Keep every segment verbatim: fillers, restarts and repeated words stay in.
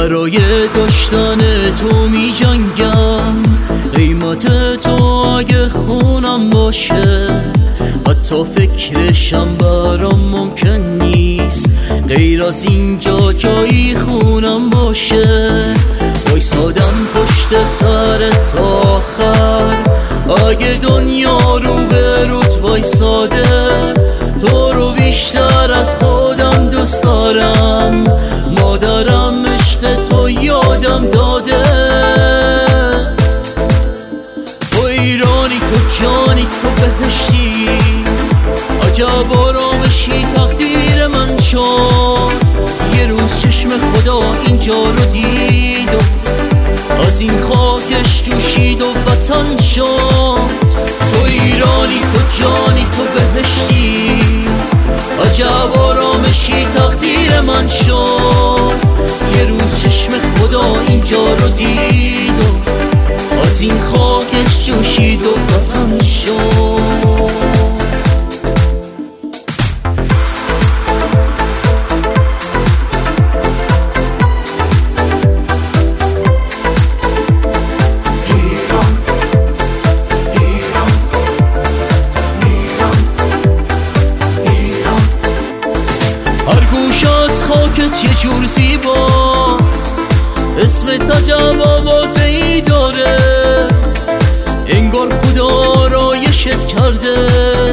برای داشتن تو می جنگم، قیمت تو اگه خونم باشه حتی فکرشم برام ممکن نیست، غیر از اینجا جایی خونم باشه. وایسادم پشت سر تا آخر، اگه دنیا رو به روت وایساده تو رو بیشتر از خودم دوست دارم. مادرم عشق تو یادم داده، تو ایرانی، تو جانی، تو بهشتی، عجب آرامشی تقدیر من شد. یه روز چشم خدا اینجا رو دید و از این خاکش جوشید و وطن شد. تو ایرانی، تو جانی، تو بهشتی، عجب آرامشی تقدیر من شد. یه روز چشم خدا اینجا رو دید و از این خاکش جوشید و وطن شد. خاکت یه جور زیباست، اسمت عجب آوازه‌ای داره، انگار خدا آرایشت کرده،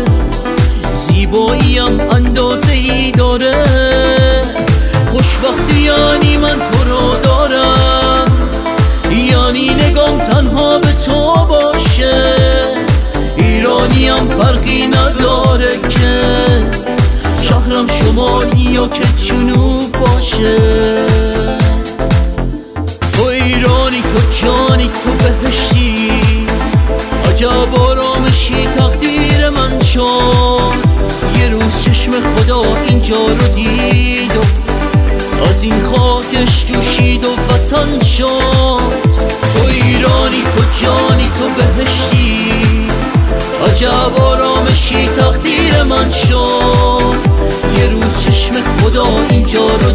زیباییم اندازه‌ای داره. خوشبختی یعنی من تو رو دارم، یعنی نگام تنها به تو باشه. ایرانیم فرقی نداره که شهرم شمالی یا که جنوب باشه. تو ایرانی، تو جانی، تو بهشتی، عجب آرامشی تقدیر من شد. یه روز چشم خدا اینجا رو دید و از این خاکش جوشید و وطن شد. تو ایرانی، تو جانی، تو بهشتی، عجب آرامشی تقدیر من شد. یه روز چشم خدا اینجا رو